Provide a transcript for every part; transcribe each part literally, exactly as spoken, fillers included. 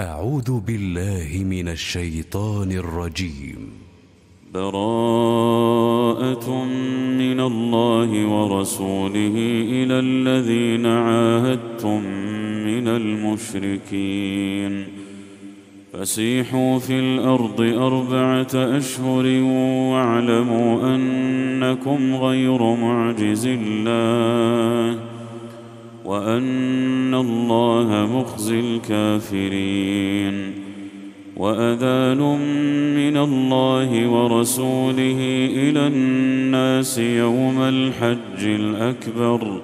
أعوذ بالله من الشيطان الرجيم. براءة من الله ورسوله إلى الذين عاهدتم من المشركين فسيحوا في الأرض أربعة أشهر واعلموا أنكم غير معجز الله وأن الله مخزي الكافرين. وأذان من الله ورسوله إلى الناس يوم الحج الأكبر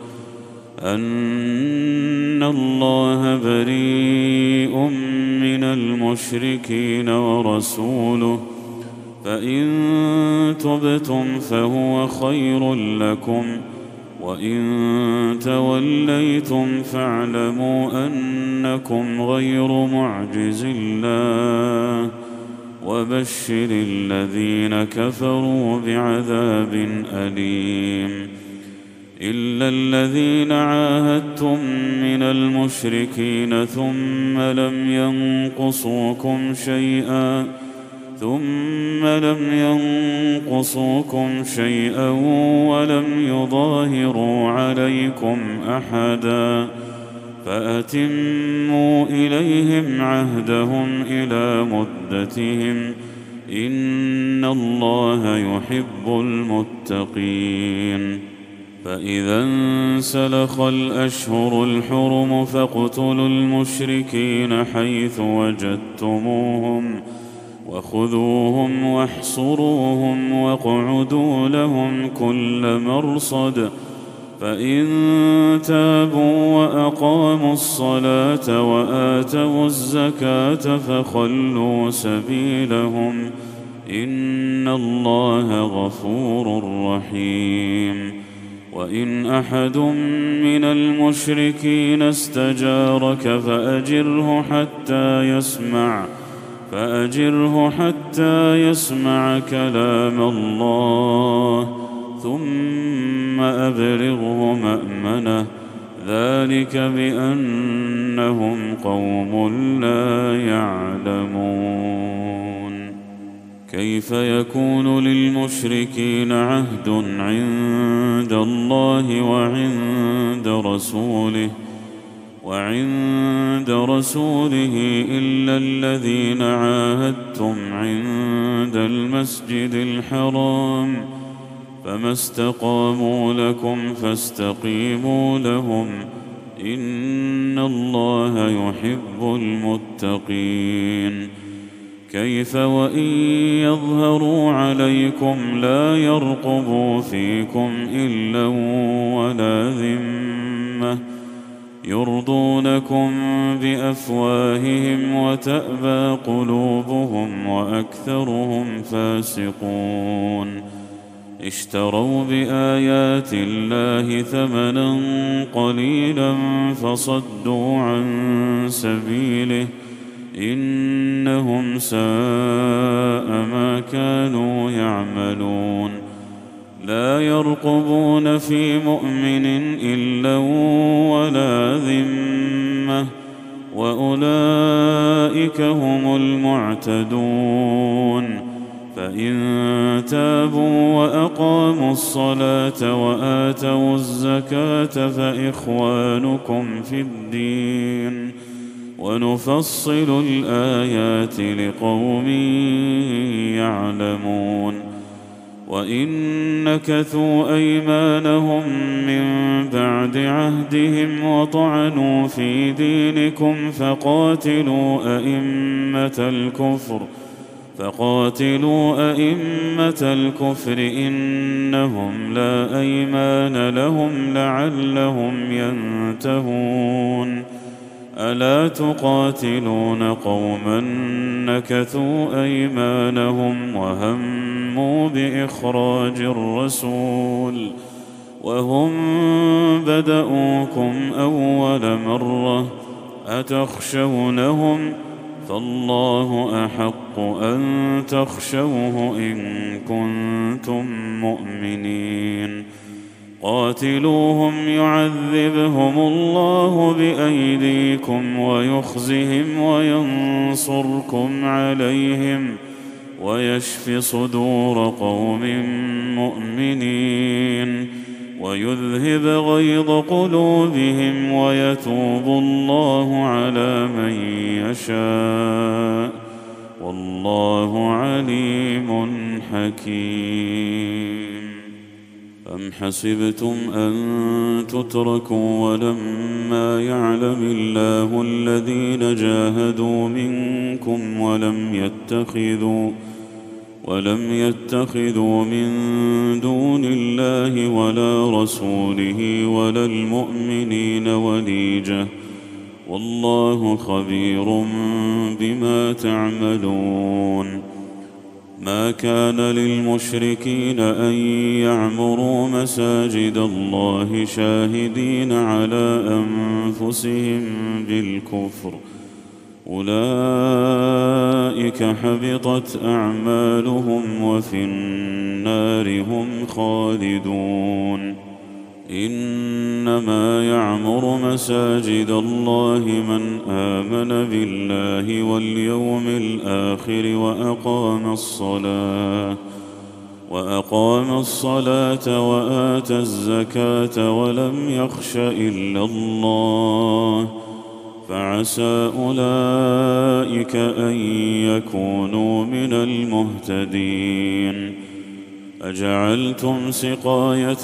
أن الله بريء من المشركين ورسوله فإن تبتم فهو خير لكم وإن توليتم فاعلموا أنكم غير معجز الله وبشر الذين كفروا بعذاب أليم. إلا الذين عاهدتم من المشركين ثم لم ينقصوكم شيئا ثم لم ينقصوكم شيئا ولم يظاهروا عليكم أحدا فأتموا إليهم عهدهم إلى مدتهم إن الله يحب المتقين. فإذا انسلخ الأشهر الحرم فاقتلوا المشركين حيث وجدتموهم وخذوهم واحصروهم واقعدوا لهم كل مرصد فإن تابوا وأقاموا الصلاة وآتوا الزكاة فخلوا سبيلهم إن الله غفور رحيم. وإن أحد من المشركين استجارك فأجره حتى يسمع فأجره حتى يسمع كلام الله ثم أبلغه مأمنه ذلك بأنهم قوم لا يعلمون. كيف يكون للمشركين عهد عند الله وعند رسوله وعند رسوله إلا الذين عاهدتم عند المسجد الحرام فما استقاموا لكم فاستقيموا لهم إن الله يحب المتقين. كيف وإن يظهروا عليكم لا يرقبوا فيكم إلا ولا ذمة يرضونكم بأفواههم وتأبى قلوبهم وأكثرهم فاسقون. اشتروا بآيات الله ثمنا قليلا فصدوا عن سبيله إنهم ساء ما كانوا يعملون. لا يرقبون في مؤمن إلا ولا ذمة وأولئك هم المعتدون. فإن تابوا وأقاموا الصلاة وآتوا الزكاة فإخوانكم في الدين ونفصل الآيات لقوم يعلمون. وإن نكثوا أيمانهم من بعد عهدهم وطعنوا في دينكم فقاتلوا أئمة الكفر فقاتلوا أئمة الكفر إنهم لا أيمان لهم لعلهم ينتهون. ألا تقاتلون قوما نكثوا أيمانهم وهموا بإخراج الرسول وهم بدؤوكم أول مرة أتخشونهم فالله أحق أن تخشوه إن كنتم مؤمنين. قاتلوهم يعذبهم الله بأيديكم ويخزهم وينصركم عليهم ويشف صدور قوم مؤمنين ويذهب غيظ قلوبهم ويتوب الله على من يشاء والله عليم حكيم. أم حسبتم أن تتركوا ولما يعلم الله الذين جاهدوا منكم ولم يتخذوا ولم يتخذوا من دون الله ولا رسوله ولا المؤمنين وليجة والله خبير بما تعملون. ما كان للمشركين أن يعمروا مساجد الله شاهدين على أنفسهم بالكفر أولئك حبطت أعمالهم وفي النار هم خالدون. إنما يعمر مساجد الله من آمن بالله واليوم الآخر وأقام الصلاة وأقام الصلاة وآتى الزكاة ولم يخش إلا الله فعسى أولئك أن يكونوا من المهتدين. أجعلتم سقاية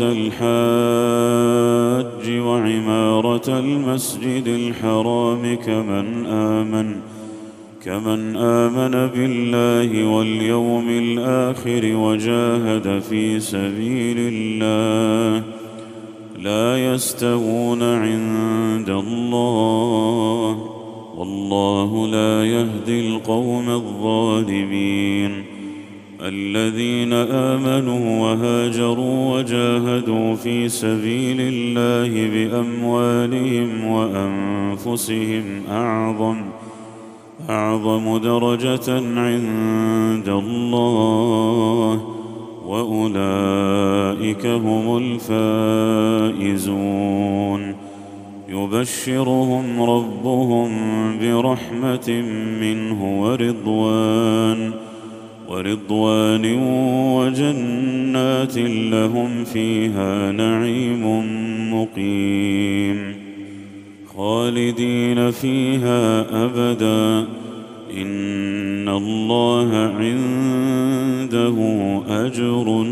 الحاج وعمارة المسجد الحرام كمن آمن كمن آمن بالله واليوم الآخر وجاهد في سبيل الله لا يستوون عند الله والله لا يهدي القوم الظالمين. الذين آمنوا وهاجروا وجاهدوا في سبيل الله بأموالهم وأنفسهم أعظم أعظم درجة عند الله وأولئك هم الفائزون. يبشرهم ربهم برحمة منه ورضوان ورضوان وجنات لهم فيها نعيم مقيم خالدين فيها أبدا إن الله عنده أجر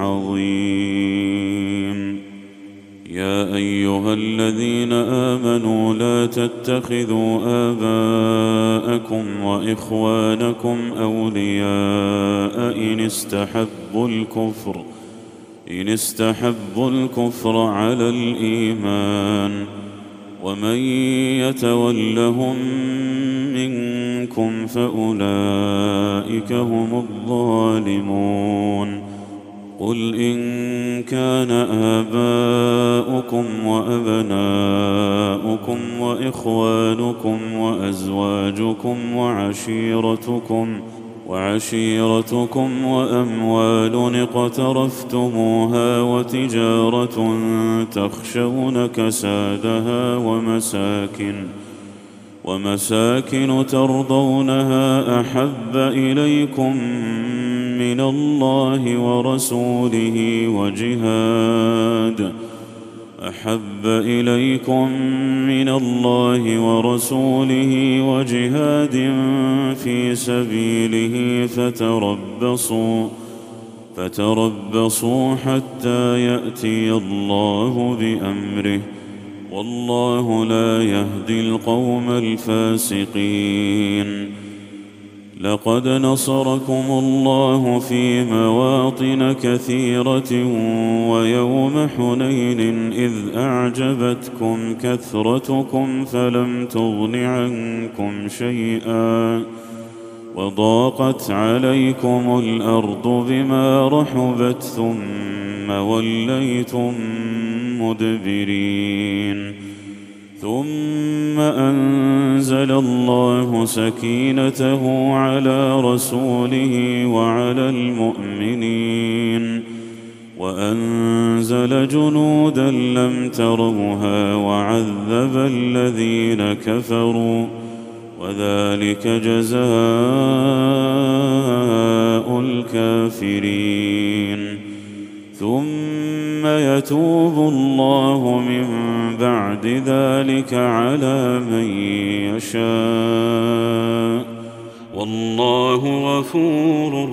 عظيم. يا أيها الذين آمنوا لا تتخذوا آباءكم وإخوانكم أولياء إن استحبوا الكفر إن استحبوا الكفر على الإيمان ومن يتولهم منكم فأولئك هم الظالمون. قل إن كان آباؤكم وأبناؤكم وإخوانكم وأزواجكم وعشيرتكم وعشيرتكم وأموال اقترفتموها وتجارة تخشون كسادها ومساكن ومساكن ترضونها أحب إليكم من الله ورسوله وجهاد أحب إليكم من الله ورسوله وجهاد في سبيله فتربصوا فتربصوا حتى يأتي الله بأمره والله لا يهدي القوم الفاسقين. لقد نصركم الله في مواطن كثيرة ويوم حنين إذ أعجبتكم كثرتكم فلم تغن عنكم شيئا وضاقت عليكم الأرض بما رحبت ثم وليتم مدبرين. ثم أنزل الله سكينته على رسوله وعلى المؤمنين وأنزل جنودا لم تروها وعذب الذين كفروا وذلك جزاء الكافرين ثم يتوب الله من بعد ذلك على من يشاء والله غفور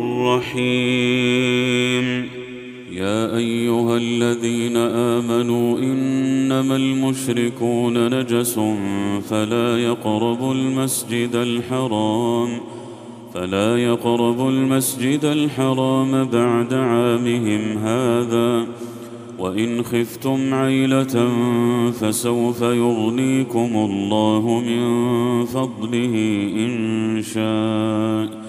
رحيم. يا أيها الذين آمنوا إنما المشركون نجس فلا يقربوا المسجد الحرام فلا يقربوا المسجد الحرام بعد عامهم هذا وإن خفتم عيلة فسوف يغنيكم الله من فضله إن شاء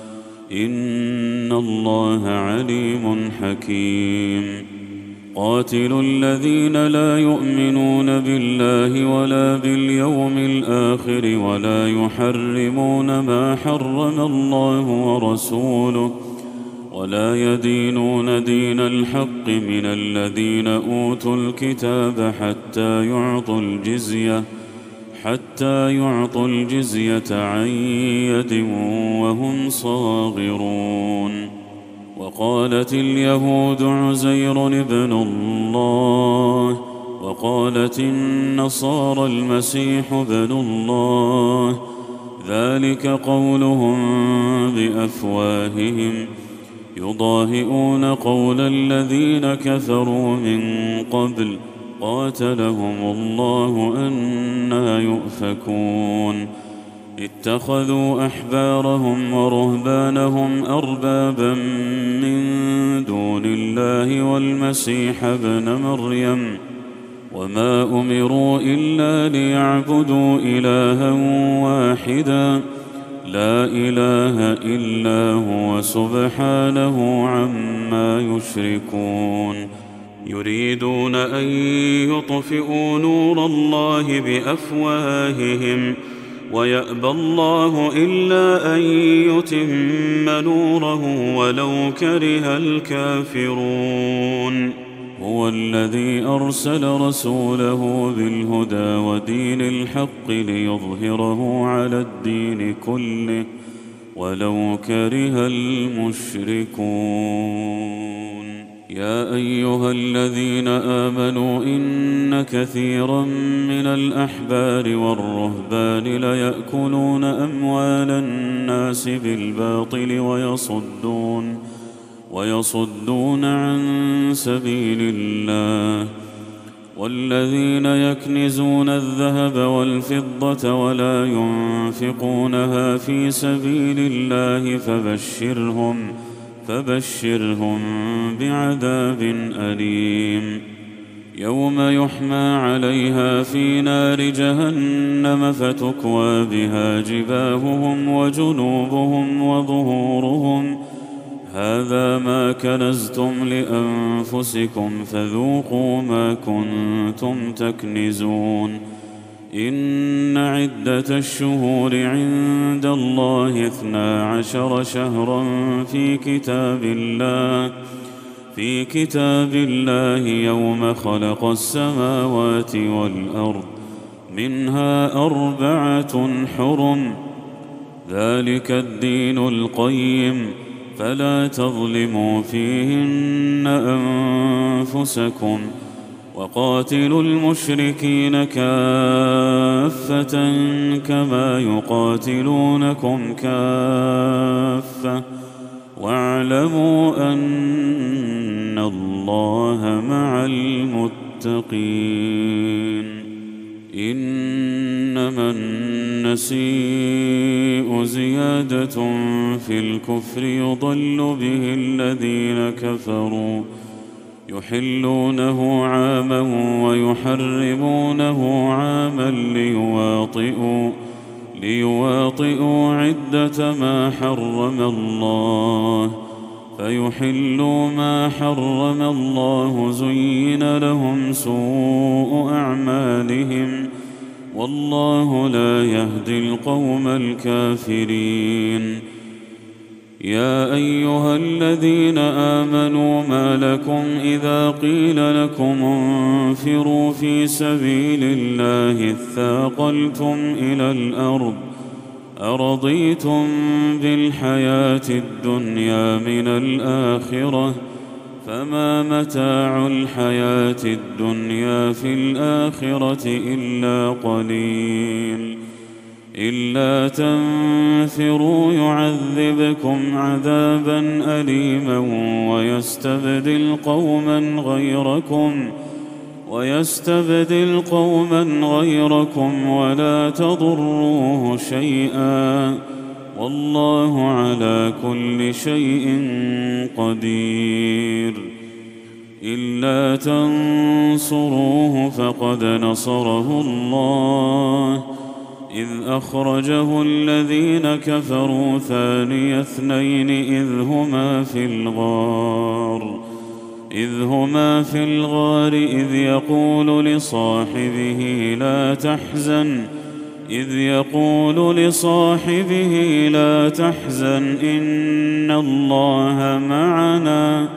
إن الله عليم حكيم. قاتلوا الذين لا يؤمنون بالله ولا باليوم الآخر ولا يحرمون ما حرم الله ورسوله ولا يدينون دين الحق من الذين أوتوا الكتاب حتى يعطوا الجزية حتى يعطوا الجزية عن يد وهم صاغرون. وقالت اليهود عزير ابن الله وقالت النصارى المسيح ابن الله ذلك قولهم بأفواههم يضاهئون قول الذين كفروا من قبل قاتلهم الله أنى يؤفكون. اتخذوا أحبارهم ورهبانهم أربابا من دون الله والمسيح ابن مريم وما أمروا إلا ليعبدوا إلها واحدا لا إله إلا هو سبحانه عما يشركون. يريدون أن يطفئوا نور الله بأفواههم ويأبى الله إلا أن يتم نوره ولو كره الكافرون. هو الذي أرسل رسوله بالهدى ودين الحق ليظهره على الدين كله ولو كره المشركون. يا أيها الذين آمنوا إن كثيرا من الأحبار والرهبان ليأكلون أموال الناس بالباطل ويصدون ويصدون عن سبيل الله والذين يكنزون الذهب والفضة ولا ينفقونها في سبيل الله فبشرهم فبشرهم بعذاب أليم. يوم يحمى عليها في نار جهنم فتكوى بها جباههم وجنوبهم وظهورهم هذا ما كنزتم لأنفسكم فذوقوا ما كنتم تكنزون. إن عدة الشهور عند الله اثنا عشر شهرا في كتاب الله في كتاب الله يوم خلق السماوات والأرض منها أربعة حرم ذلك الدين القيم فلا تظلموا فيهن أنفسكم وقاتلوا المشركين كافة كما يقاتلونكم كافة واعلموا أن الله مع المتقين. إنما النسيء زيادة في الكفر يضل به الذين كفروا يحلونه عاما ويحرمونه عاما ليواطئوا ليواطئوا عدة ما حرم الله فيحلوا ما حرم الله زين لهم سوء أعمالهم والله لا يهدي القوم الكافرين. يا أيها الذين آمنوا ما لكم إذا قيل لكم انفروا في سبيل الله اثاقلتم إلى الأرض أرضيتم بالحياة الدنيا من الآخرة فما متاع الحياة الدنيا في الآخرة إلا قليل إلا تنفروا يعذبكم عذابا أليما ويستبدل قوما غيركم ويستبدل قوما غيركم ولا تضروه شيئا والله على كل شيء قدير إلا تنصروه فقد نصره الله إذ أخرجه الذين كفروا ثاني اثنين إذ هما في الغار إذ هما في الغار إذ يقول لصاحبه لا تحزن إذ يقول لصاحبه لا تحزن إن الله معنا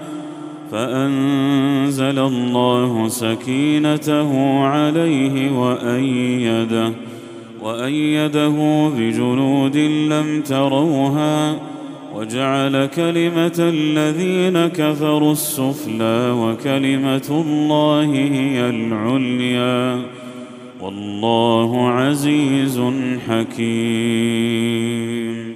فأنزل الله سكينته عليه وأيده وأيده بجنود لم تروها وجعل كلمة الذين كفروا السفلى وكلمة الله هي العليا والله عزيز حكيم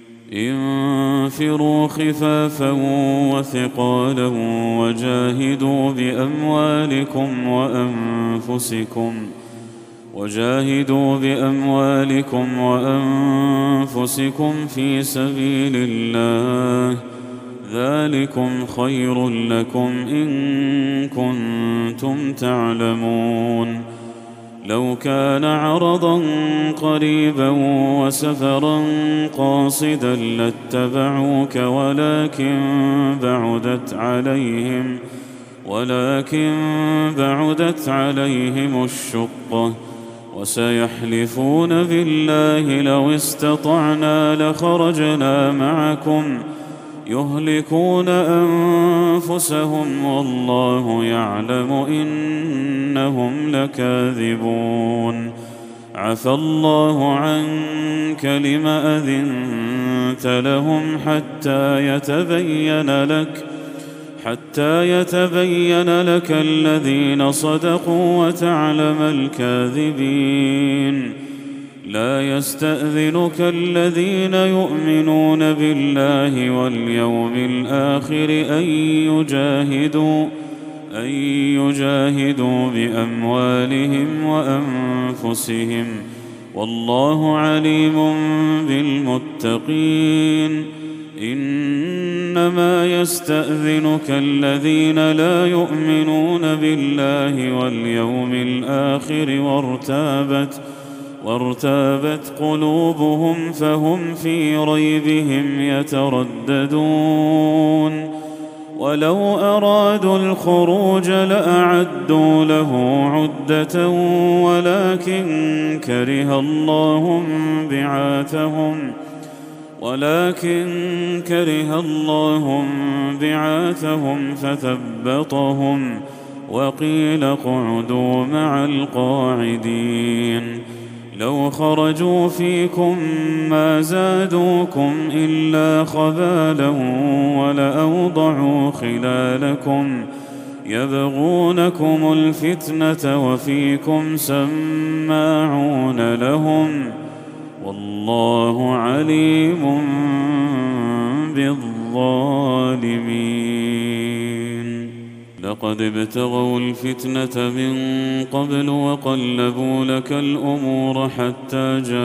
انفروا خفافا وثقالا وجاهدوا بأموالكم وأنفسكم وجاهدوا بأموالكم وأنفسكم في سبيل الله ذلكم خير لكم إن كنتم تعلمون لو كان عرضا قريبا وسفرا قاصدا لاتبعوك ولكن بعدت عليهم ولكن بعدت عليهم الشقة وسيحلفون بالله لو استطعنا لخرجنا معكم يهلكون أنفسهم والله يعلم إنهم لكاذبون عفى الله عنك لم أذنت لهم حتى يتبين لك حتى يتبين لك الذين صدقوا وتعلم الكاذبين لا يستأذنك الذين يؤمنون بالله واليوم الآخر أن يجاهدوا أن يجاهدوا بأموالهم وأنفسهم والله عليم بالمتقين إنما يستأذنك الذين لا يؤمنون بالله واليوم الآخر وارتابت وارتابت قلوبهم فهم في ريبهم يترددون ولو أرادوا الخروج لأعدوا له عدة ولكن كره الله بعاثهم ولكن كره الله بعاثهم فثبطهم وقيل اقعدوا مع القاعدين لو خرجوا فيكم ما زادوكم إلا خبالا ولأوضعوا خلالكم يبغونكم الفتنة وفيكم سماعون لهم والله عليم بالظالمين لقد ابتغوا الفتنة من قبل وقلبوا لك الأمور حتى جاء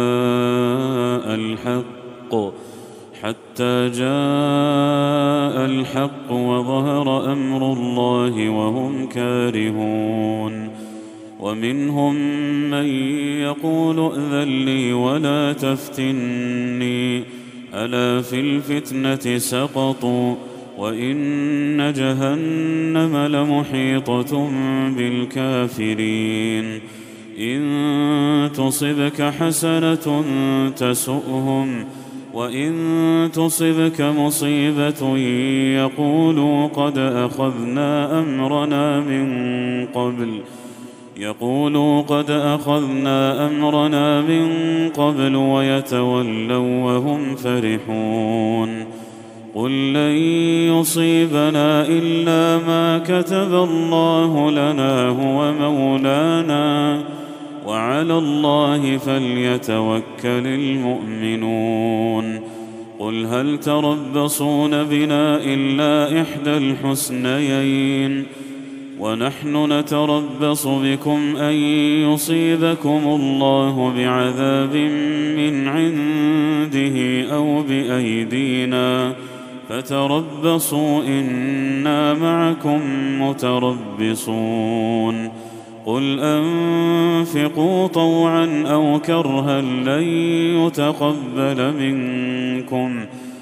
الحق حتى جاء الحق وظهر أمر الله وهم كارهون ومنهم من يقول ائذن لي ولا تفتني ألا في الفتنة سقطوا وإن جهنم لمحيطة بالكافرين إن تصبك حسنة تسؤهم وإن تصبك مصيبة يقولوا قد أخذنا أمرنا من قبل يقولوا قد أخذنا أمرنا من قبل ويتولوا وهم فرحون قل لن يصيبنا إلا ما كتب الله لنا هو مولانا وعلى الله فليتوكل المؤمنون قل هل تربصون بنا إلا إحدى الحسنيين ونحن نتربص بكم أن يصيبكم الله بعذاب من عنده أو بأيدينا فتربصوا إنا معكم متربصون قل أنفقوا طوعا أو كرها لن يتقبل منكم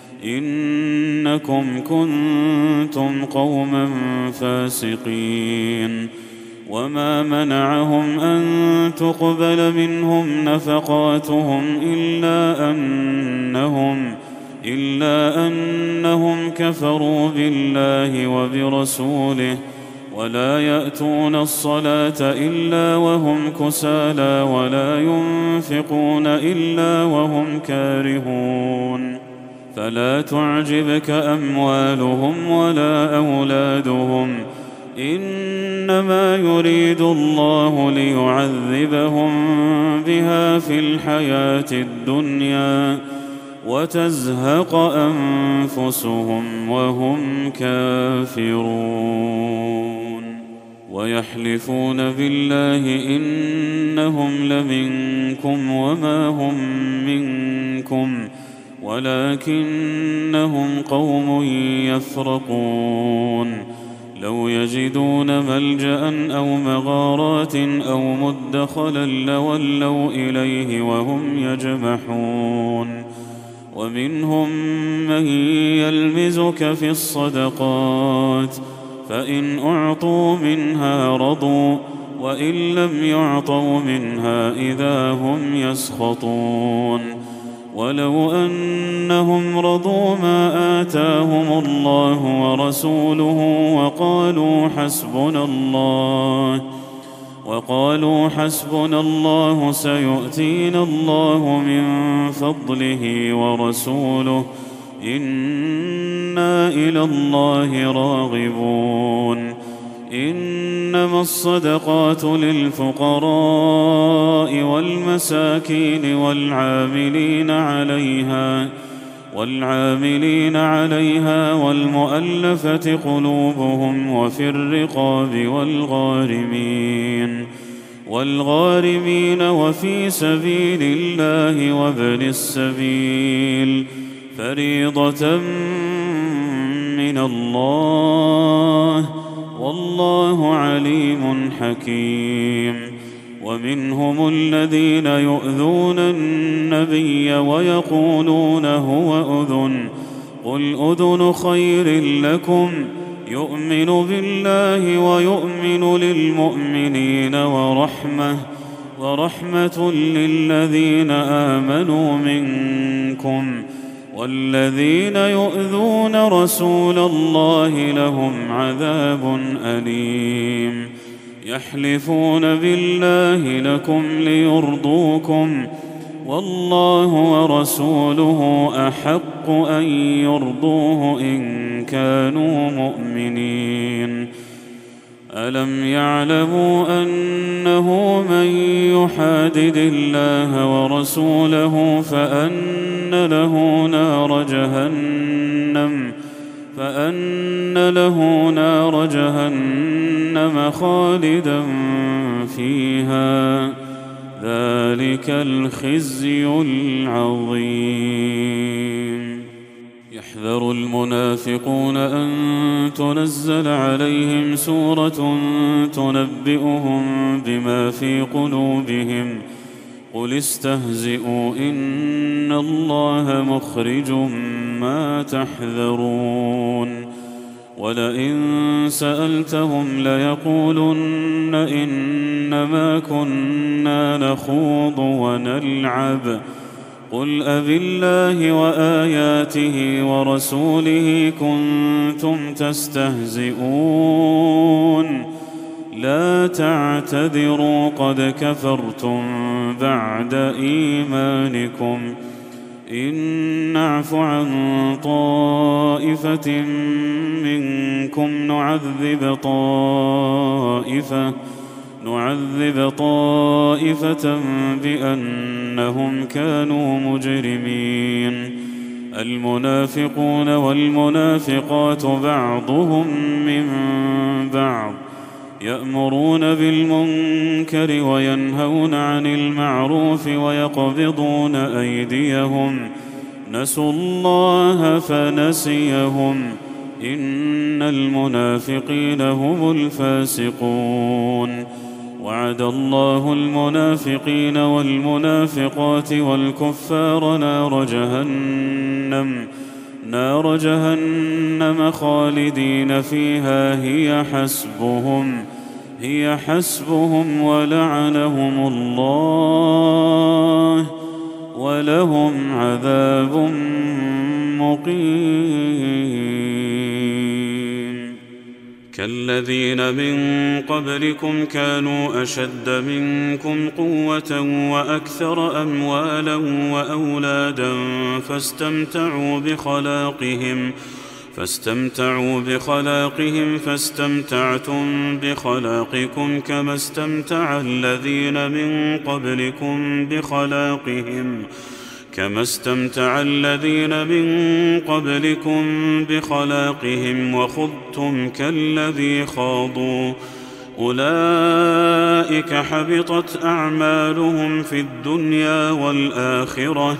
إنكم كنتم قوما فاسقين وما منعهم أن تقبل منهم نفقاتهم إلا أنهم إلا أنهم كفروا بالله وبرسوله ولا يأتون الصلاة إلا وهم كسالى ولا ينفقون إلا وهم كارهون فلا تعجبك أموالهم ولا أولادهم إنما يريد الله ليعذبهم بها في الحياة الدنيا وتزهق أنفسهم وهم كافرون ويحلفون بالله إنهم لمنكم وما هم منكم ولكنهم قوم يفرقون لو يجدون ملجأ أو مغارات أو مدخلا لولوا إليه وهم يجمحون ومنهم من يلمزك في الصدقات فإن أعطوا منها رضوا وإن لم يعطوا منها إذا هم يسخطون ولو أنهم رضوا ما آتاهم الله ورسوله وقالوا حسبنا الله وقالوا حسبنا الله سيؤتينا الله من فضله ورسوله إنا إلى الله راغبون إنما الصدقات للفقراء والمساكين والعاملين عليها والعاملين عليها والمؤلفة قلوبهم وفي الرقاب والغارمين والغارمين وفي سبيل الله وابن السبيل فريضة من الله والله عليم حكيم ومنهم الذين يؤذون النبي ويقولون هو أذن قل أذن خير لكم يؤمن بالله ويؤمن للمؤمنين ورحمة ورحمة للذين آمنوا منكم والذين يؤذون رسول الله لهم عذاب أليم يحلفون بالله لكم ليرضوكم والله ورسوله أحق أن يرضوه إن كانوا مؤمنين ألم يعلموا أنه من يحادد الله ورسوله فأن له نار جهنم فأن له نار جهنم خالدا فيها ذلك الخزي العظيم يحذر المنافقون أن تنزل عليهم سورة تنبئهم بما في قلوبهم قل استهزئوا إن الله مخرج ما تحذرون ولئن سألتهم ليقولن إنما كنا نخوض ونلعب قل أبالله وآياته ورسوله كنتم تستهزئون لا تعتذروا قد كفرتم بعد إيمانكم إن نعف عن طائفة منكم نعذب طائفة نعذب طائفة بأنهم كانوا مجرمين المنافقون والمنافقات بعضهم من بعض يأمرون بالمنكر وينهون عن المعروف ويقبضون أيديهم نسوا الله فنسيهم إن المنافقين هم الفاسقون وعد الله المنافقين والمنافقات والكفار نار جهنم نار جهنم خالدين فيها هي حسبهم هي حسبهم ولعنهم الله ولهم عذاب مقيم كالذين من قبلكم كانوا أشد منكم قوة وأكثر أموالا وأولادا فاستمتعوا بخلاقهم فاستمتعوا بخلاقهم فاستمتعتم بخلاقكم كما استمتع الذين من قبلكم بخلاقهم كما استمتع الذين من قبلكم بخلاقهم وخضتم كالذي خاضوا أولئك حبطت أعمالهم في الدنيا والآخرة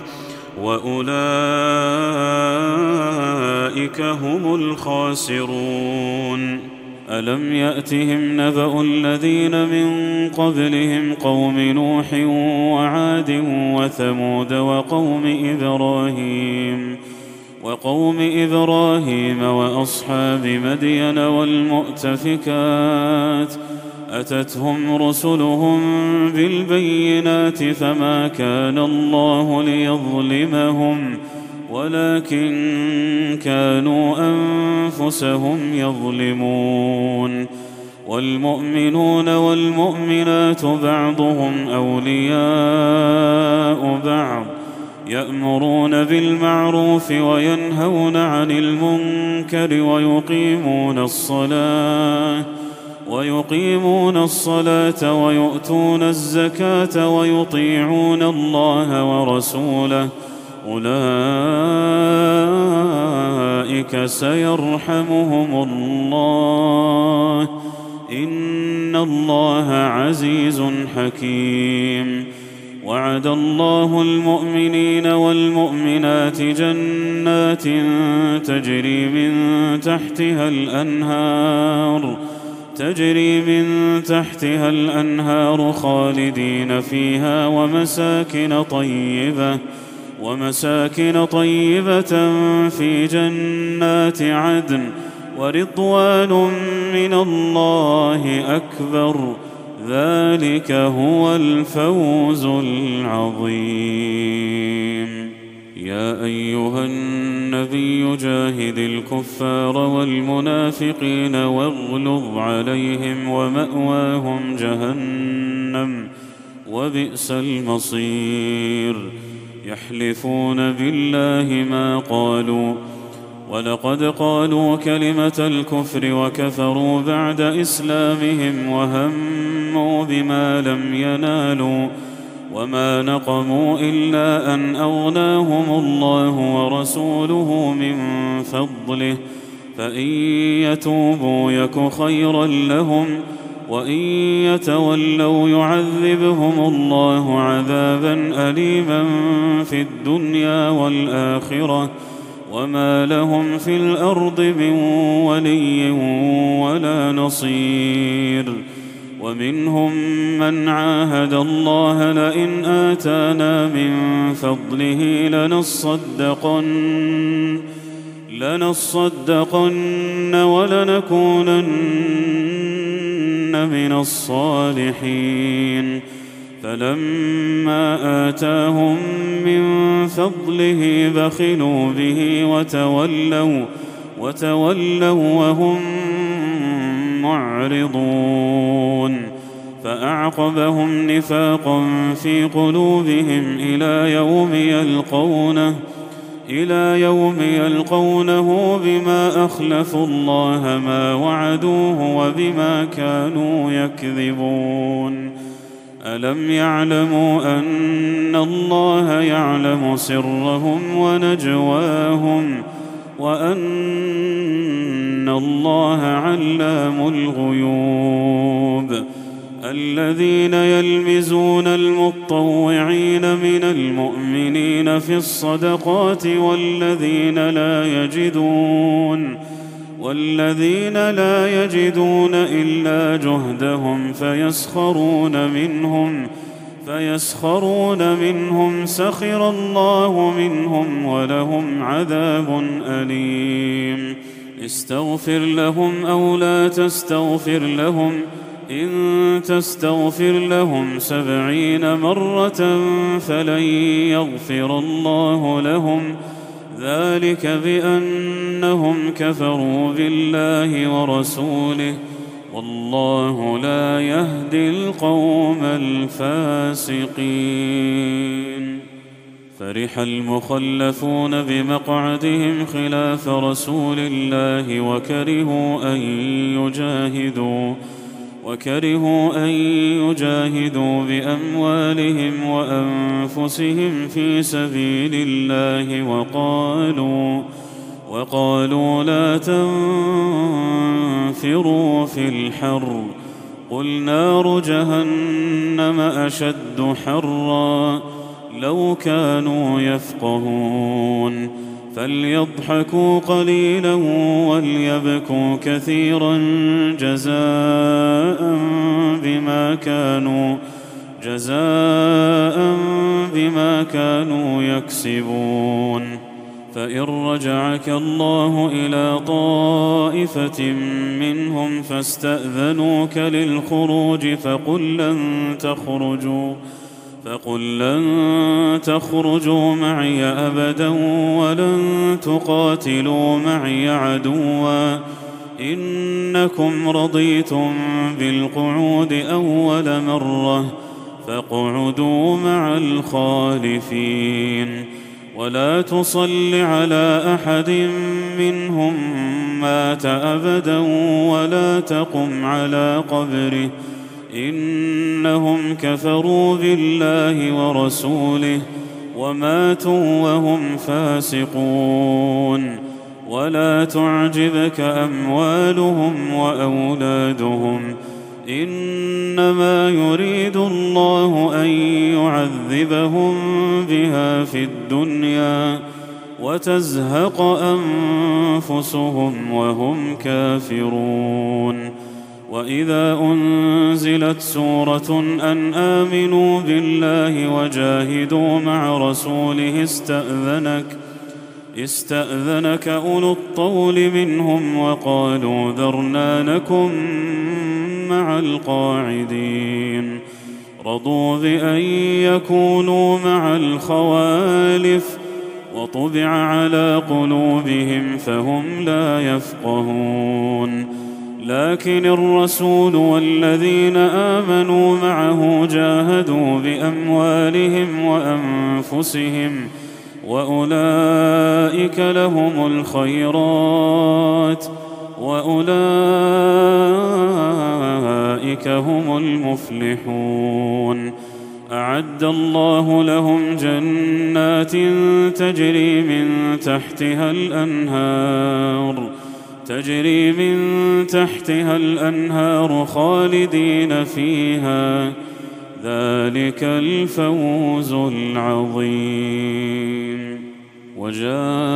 وأولئك هم الخاسرون ألم يأتهم نبأ الذين من قبلهم قوم نوح وعاد وثمود وقوم إبراهيم وقوم إبراهيم وأصحاب مدين والمؤتفكات أتتهم رسلهم بالبينات فما كان الله ليظلمهم ولكن كانوا أنفسهم يظلمون والمؤمنون والمؤمنات بعضهم أولياء بعض يأمرون بالمعروف وينهون عن المنكر ويقيمون الصلاة ويقيمون الصلاة ويؤتون الزكاة ويطيعون الله ورسوله أولئك سيرحمهم الله إن الله عزيز حكيم وعد الله المؤمنين والمؤمنات جنات تجري من تحتها الأنهار تجري من تحتها الأنهار خالدين فيها ومساكن طيبة ومساكن طيبة في جنات عدن ورضوان من الله أكبر ذلك هو الفوز العظيم يا أيها النبي جاهد الكفار والمنافقين واغلظ عليهم ومأواهم جهنم وبئس المصير يحلفون بالله ما قالوا ولقد قالوا كلمة الكفر وكفروا بعد إسلامهم وهموا بما لم ينالوا وما نقموا إلا أن أغناهم الله ورسوله من فضله فإن يتوبوا يك خيرا لهم وإن يتولوا يعذبهم الله عذابا أليما في الدنيا والآخرة وما لهم في الأرض من ولي ولا نصير ومنهم من عاهد الله لئن آتانا من فضله لنصدقن لنصدقن ولنكونن من الصالحين فلما آتاهم من فضله بخلوا به وتولوا وتولوا وهم معرضون فأعقبهم نفاقا في قلوبهم إلى يوم يلقونه إلى يوم يلقونه بما أخلفوا الله ما وعدوه وبما كانوا يكذبون ألم يعلموا أن الله يعلم سرهم ونجواهم وأن الله علام الغيوب الذين يلمزون المطوعين من المؤمنين في الصدقات والذين لا يجدون والذين لا يجدون إلا جهدهم فيسخرون منهم فيسخرون منهم سخر الله منهم ولهم عذاب أليم استغفر لهم أو لا تستغفر لهم إن تستغفر لهم سبعين مرة فلن يغفر الله لهم ذلك بأنهم كفروا بالله ورسوله والله لا يهدي القوم الفاسقين فرح المخلفون بمقعدهم خلاف رسول الله وكرهوا أن يجاهدوا وكرهوا أن يجاهدوا بأموالهم وأنفسهم في سبيل الله وقالوا وقالوا لا تنفروا في الحر قل نار جهنم أشد حرا لو كانوا يفقهون فليضحكوا قليلا وليبكوا كثيرا جزاء بما كانوا جزاء بما كانوا يكسبون فإن رجعك الله إلى طائفة منهم فاستأذنوك للخروج فقل لن تخرجوا فقل لن تخرجوا معي أبدا ولن تقاتلوا معي عدوا إنكم رضيتم بالقعود أول مرة فاقعدوا مع الخالفين ولا تصل على أحد منهم مات أبدا ولا تقم على قبره إنهم كفروا بالله ورسوله وماتوا وهم فاسقون ولا تعجبك أموالهم وأولادهم إنما يريد الله أن يعذبهم بها في الدنيا وتزهق أنفسهم وهم كافرون وإذا أنزلت سورة أن آمنوا بالله وجاهدوا مع رسوله استأذنك استأذنك أولو الطول منهم وقالوا ذرنا نكن مع القاعدين رضوا بأن يكونوا مع الخوالف وطبع على قلوبهم فهم لا يفقهون لكن الرسول والذين آمنوا معه جاهدوا بأموالهم وأنفسهم وأولئك لهم الخيرات وأولئك هم المفلحون أعد الله لهم جنات تجري من تحتها الأنهار تجري من تحتها الأنهار خالدين فيها ذلك الفوز العظيم وجاء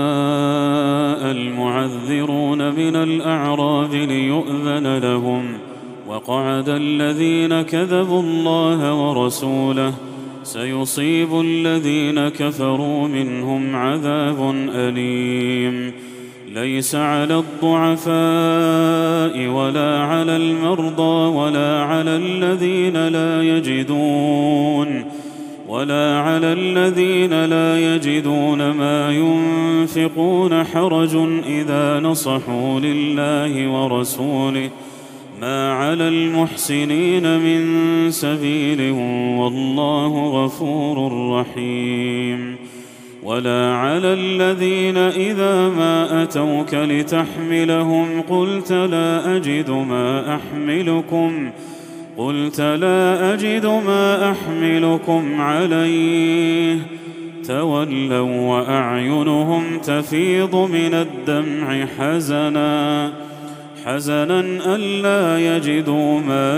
المعذرون من الأعراب ليؤذن لهم وقعد الذين كذبوا الله ورسوله سيصيب الذين كفروا منهم عذاب أليم ليس على الضعفاء ولا على المرضى ولا على الذين لا يجدون ولا على الذين لا يجدون ما ينفقون حرج إذا نصحوا لله ورسوله ما على المحسنين من سبيل والله غفور رحيم. ولا على الذين إذا ما أتوك لتحملهم قلت لا أجد ما أحملكم قلت لا أجد ما أحملكم عليه تولوا وأعينهم تفيض من الدمع حزنا حزنا ألا يجدوا ما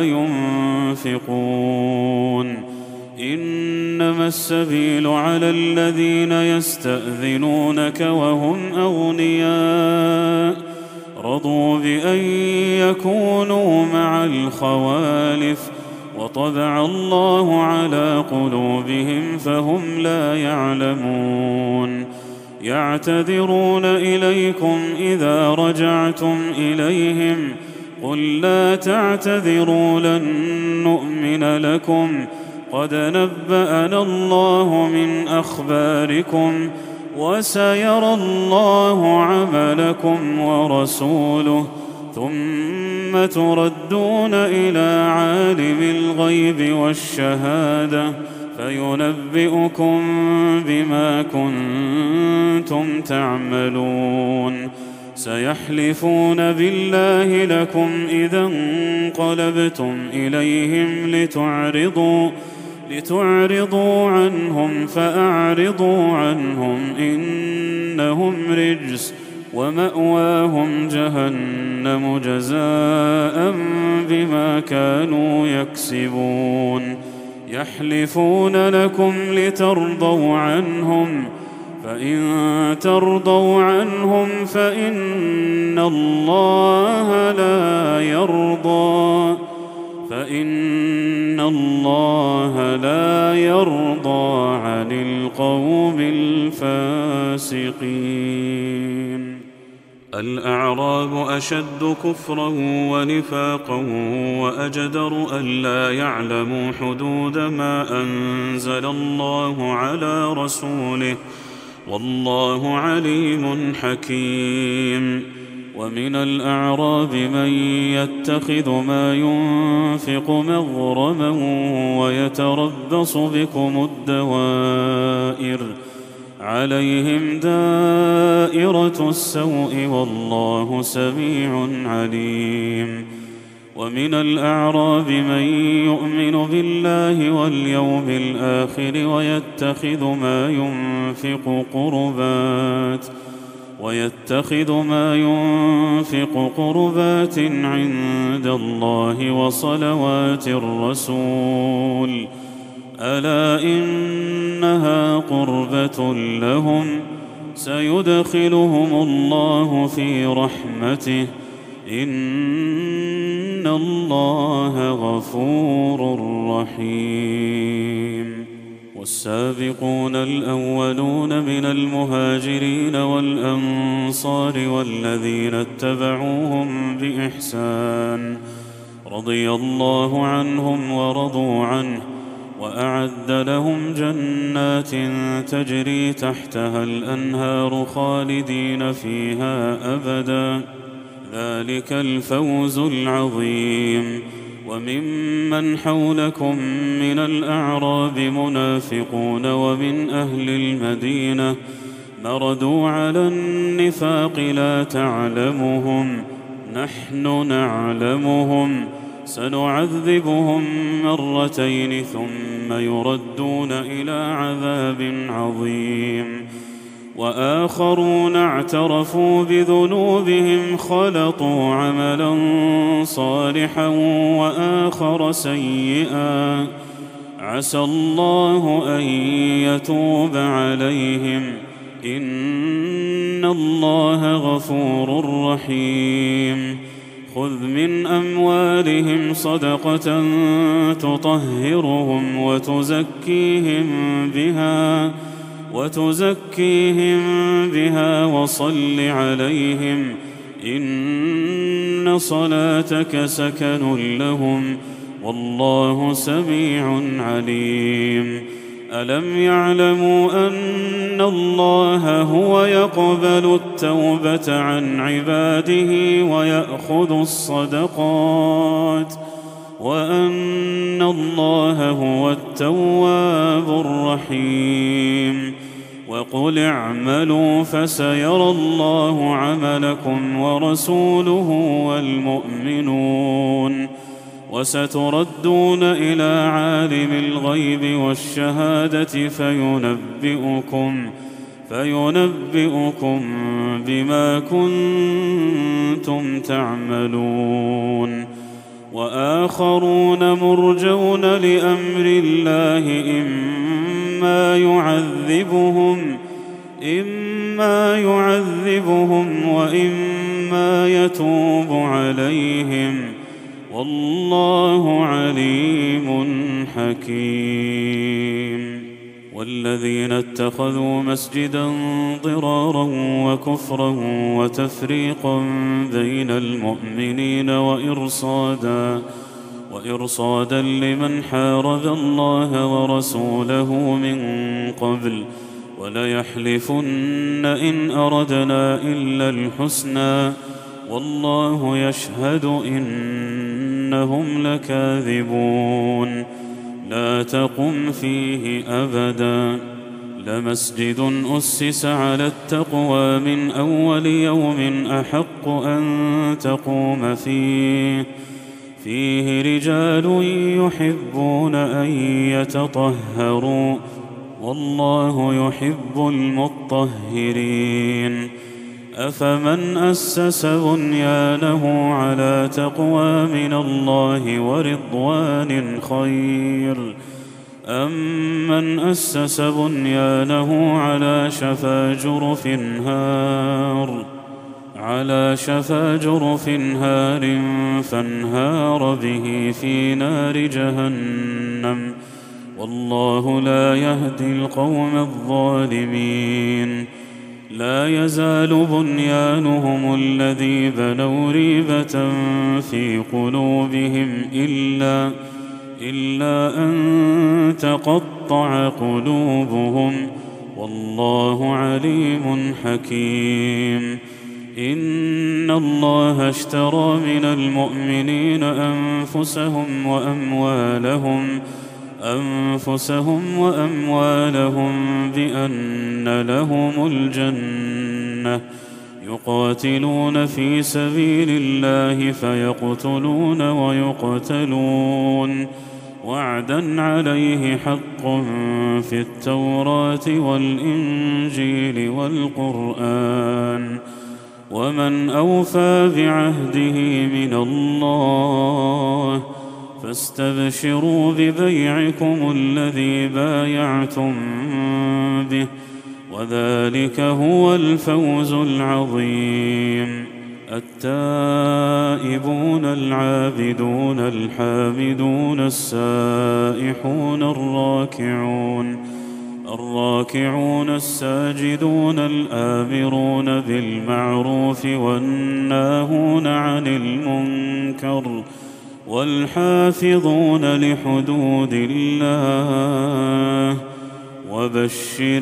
ينفقون. إنما السبيل على الذين يستأذنونك وهم أغنياء رضوا بأن يكونوا مع الخوالف وطبع الله على قلوبهم فهم لا يعلمون. يعتذرون إليكم إذا رجعتم إليهم قل لا تعتذروا لن نؤمن لكم قد نبأنا الله من أخباركم وسيرى الله عملكم ورسوله ثم تردون إلى عالم الغيب والشهادة فينبئكم بما كنتم تعملون. سيحلفون بالله لكم إذا انقلبتم إليهم لتعرضوا لتعرضوا عنهم فأعرضوا عنهم إنهم رجس ومأواهم جهنم جزاء بما كانوا يكسبون. يحلفون لكم لترضوا عنهم فإن ترضوا عنهم فإن الله لا يرضى فإن الله لا يرضى عن القوم الفاسقين. الأعراب أشد كفرا ونفاقا وأجدر ألا يعلموا حدود ما أنزل الله على رسوله والله عليم حكيم. ومن الأعراب من يتخذ ما ينفق مغرما ويتربص بكم الدوائر عليهم دائرة السوء والله سميع عليم. ومن الأعراب من يؤمن بالله واليوم الآخر ويتخذ ما ينفق قربات ويتخذ ما ينفق قربات عند الله وصلوات الرسول ألا إنها قربة لهم سيدخلهم الله في رحمته إن الله غفور رحيم. والسابقون الأولون من المهاجرين والأنصار والذين اتبعوهم بإحسان رضي الله عنهم ورضوا عنه وأعد لهم جنات تجري تحتها الأنهار خالدين فيها أبدا ذلك الفوز العظيم. وممن حولكم من الأعراب منافقون ومن أهل المدينة مردوا على النفاق لا تعلمهم نحن نعلمهم سنعذبهم مرتين ثم يردون إلى عذاب عظيم. وآخرون اعترفوا بذنوبهم خلطوا عملا صالحا وآخر سيئا عسى الله أن يتوب عليهم إن الله غفور رحيم. خذ من أموالهم صدقة تطهرهم وتزكيهم بها وتزكيهم بها وصل عليهم إن صلاتك سكن لهم والله سميع عليم. ألم يعلموا أن الله هو يقبل التوبة عن عباده ويأخذ الصدقات وأن الله هو التواب الرحيم؟ وقل اعملوا فسيرى الله عملكم ورسوله والمؤمنون وستردون إلى عالم الغيب والشهادة فينبئكم فينبئكم بما كنتم تعملون. وآخرون مرجون لأمر الله إما يعذبهم إما يعذبهم وإما يتوب عليهم والله عليم حكيم. والذين اتخذوا مسجدا ضرارا وكفرا وتفريقا بين المؤمنين وإرصادا وإرصادا لمن حارب الله ورسوله من قبل وليحلفن إن أردنا إلا الحسنى والله يشهد إنهم لكاذبون. لا تقم فيه أبدا لمسجد أسس على التقوى من أول يوم أحق أن تقوم فيه فيه رجال يحبون أن يتطهروا والله يحب المطهرين. أفمن أسس بنيانه على تقوى من الله ورضوان خير أم من أسس بنيانه على شفا جرف هار على شفا جرف هار فانهار به في نار جهنم والله لا يهدي القوم الظالمين. لا يزال بنيانهم الذي بنوا ريبة في قلوبهم إلا إلا أن تقطع قلوبهم والله عليم حكيم. إن الله اشترى من المؤمنين أنفسهم وأموالهم أنفسهم وأموالهم بأن لهم الجنة يقاتلون في سبيل الله فيقتلون ويقتلون وعدا عليه حقا في التوراة والإنجيل والقرآن ومن أوفى بعهده من الله فاستبشروا ببيعكم الذي بايعتم به وذلك هو الفوز العظيم. التائبون العابدون الحامدون السائحون الراكعون الراكعون الساجدون الآمرون بالمعروف والناهون عن المنكر والحافظون لحدود الله وبشر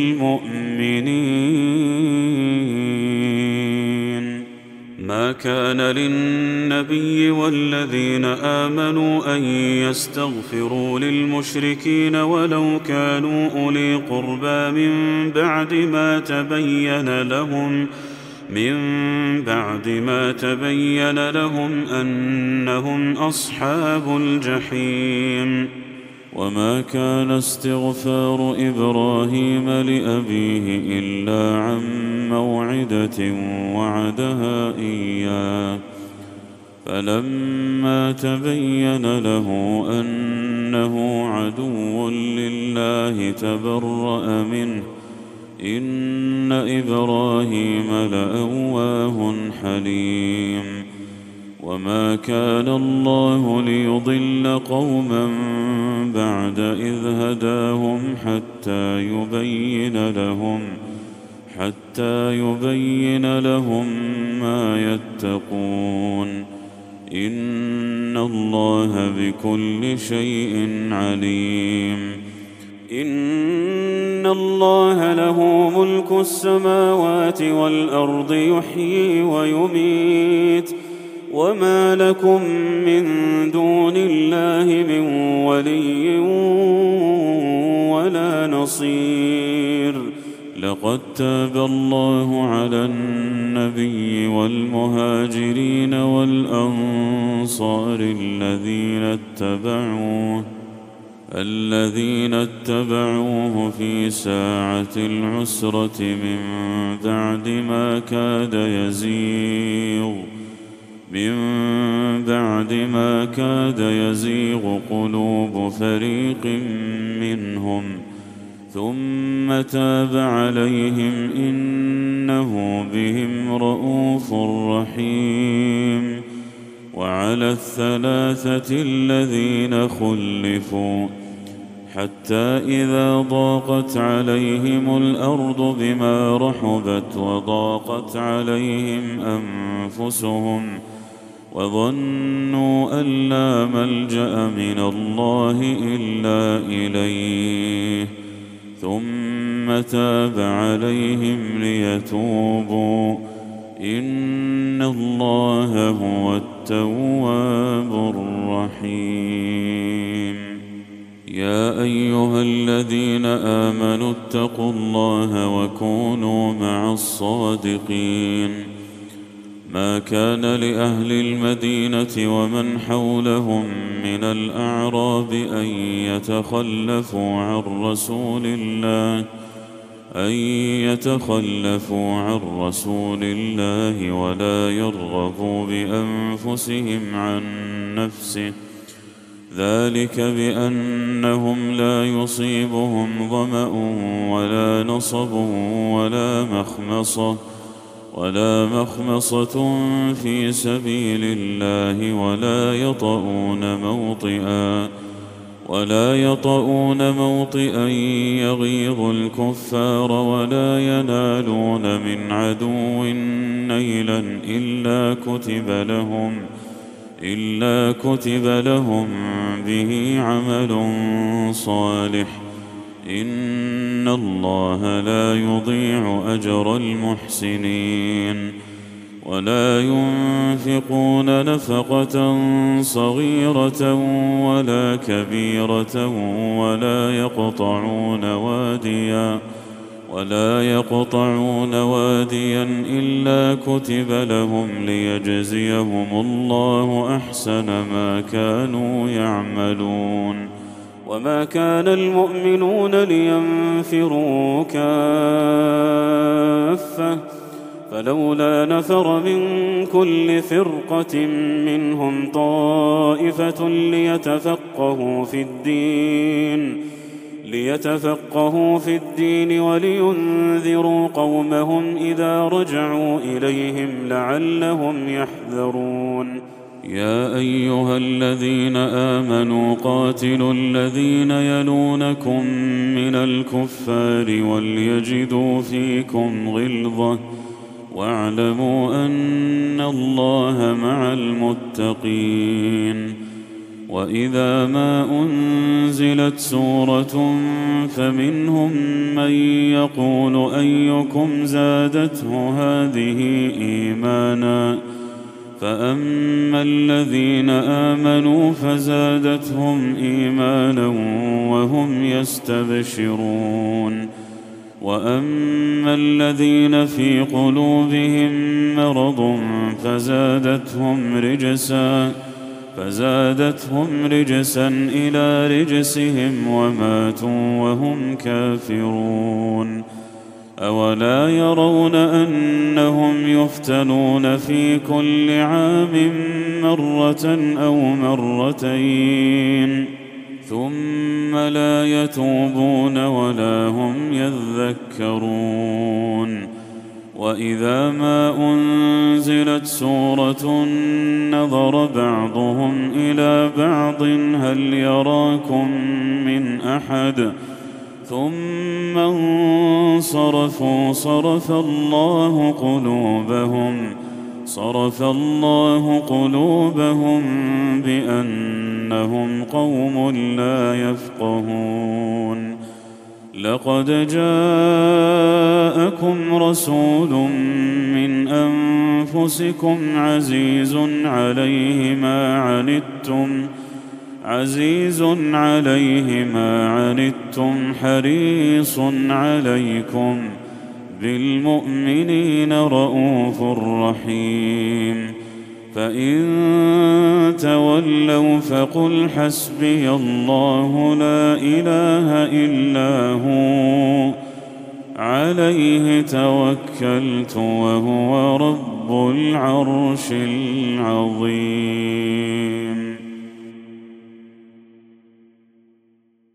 المؤمنين. ما كان للنبي والذين آمنوا أن يستغفروا للمشركين ولو كانوا أولي قربى من بعد ما تبين لهم من بعد ما تبين لهم أنهم أصحاب الجحيم. وما كان استغفار إبراهيم لأبيه إلا عن موعدة وعدها إياه فلما تبين له أنه عدو لله تبرأ منه إن إبراهيم لأواه حليم. وما كان الله ليضل قوما بعد إذ هداهم حتى يبين لهم حتى يبين لهم ما يتقون إن الله بكل شيء عليم إن الله له ملك السماوات والأرض يحيي ويميت وما لكم من دون الله من ولي ولا نصير لقد تاب الله على النبي والمهاجرين والأنصار الذين اتبعوه الذين اتبعوه في ساعة العسرة من بعد ما كاد يزيغ من بعد ما كاد يزيغ قلوب فريق منهم ثم تاب عليهم إنه بهم رءوف رحيم وعلى الثلاثة الذين خلفوا حتى إذا ضاقت عليهم الأرض بما رحبت وضاقت عليهم أنفسهم وظنوا أن لا ملجأ من الله إلا إليه ثم تاب عليهم ليتوبوا إن الله هو التواب الرحيم يا أيها الذين آمنوا اتقوا الله وكونوا مع الصادقين ما كان لأهل المدينة ومن حولهم من الأعراب أن يتخلفوا عن رسول الله أن يتخلفوا عن رسول الله ولا يرغبوا بأنفسهم عن نفسه ذلك بأنهم لا يصيبهم ظمأ ولا نصب ولا مخمصة ولا مخمصة في سبيل الله ولا يطؤون موطئا ولا يطؤون موطئا يغيظ الكفار ولا ينالون من عدو نيلا إلا كتب لهم إلا كتب لهم به عمل صالح إن الله لا يضيع أجر المحسنين ولا ينفقون نفقة صغيرة ولا كبيرة ولا يقطعون واديا ولا يقطعون واديا إلا كتب لهم ليجزيهم الله أحسن ما كانوا يعملون وما كان المؤمنون لينفروا كافة فلولا نفر من كل فرقة منهم طائفة ليتفقهوا في الدين ليتفقهوا في الدين ولينذروا قومهم إذا رجعوا إليهم لعلهم يحذرون يا أيها الذين آمنوا قاتلوا الذين يلونكم من الكفار وليجدوا فيكم غلظة واعلموا أن الله مع المتقين وإذا ما أنزلت سورة فمنهم من يقول أيكم زادته هذه إيمانا فأما الذين آمنوا فزادتهم إيمانا وهم يستبشرون وأما الذين في قلوبهم مرض فزادتهم رجسا فزادتهم رجسا إلى رجسهم وماتوا وهم كافرون أولا يرون أنهم يفتنون في كل عام مرة أو مرتين ثم لا يتوبون ولا هم يذكرون وإذا ما أنزلت سورة نظر بعضهم إلى بعض هل يراكم من أحد ثم انصرفوا صرف الله قلوبهم صرف الله قلوبهم بأنهم قوم لا يفقهون. لقد جاءكم رسول من أنفسكم عزيز عليه ما عنتم عزيز عليه ما عنتم حريص عليكم بالمؤمنين رءوف رحيم. فإن تولوا فقل حسبي الله لا إله إلا هو عليه توكلت وهو رب العرش العظيم.